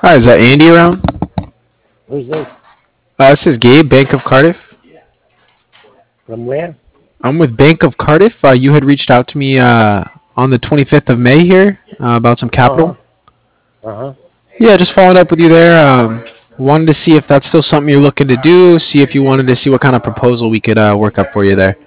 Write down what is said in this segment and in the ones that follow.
Hi, is that Andy around? Who's this? This is Gabe, Bank of Cardiff. From where? I'm with Bank of Cardiff. You had reached out to me on the 25th of May here about some Uh huh. capital. Uh huh. Yeah, just following up with you there. Wanted to see if that's still something you're looking to do. See if you wanted to see what kind of proposal we could work up for you there.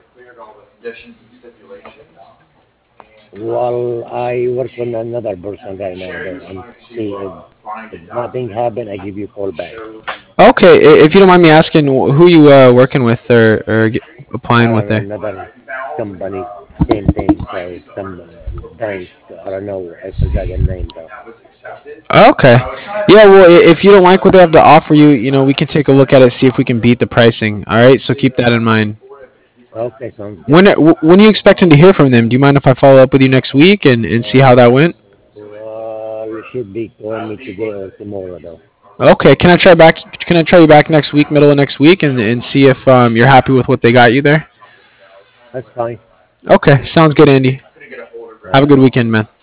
Well, I work with another person right now, though, and see if nothing happened, I give you a call back. Okay, if you don't mind me asking, who you working with or applying I with don't know there? another company, same thing. So some bank. I don't know. I forgot the name though. Okay. Yeah, well, if you don't like what they have to offer you, we can take a look at it, see if we can beat the pricing. All right, so keep that in mind. Okay, sounds good. When are you expecting to hear from them? Do you mind if I follow up with you next week and see how that went? You should be calling me today or tomorrow though. Okay, can I try back? Can I try you back next week, middle of next week, and see if you're happy with what they got you there? That's fine. Okay, sounds good, Andy. All Have a right. good weekend, man.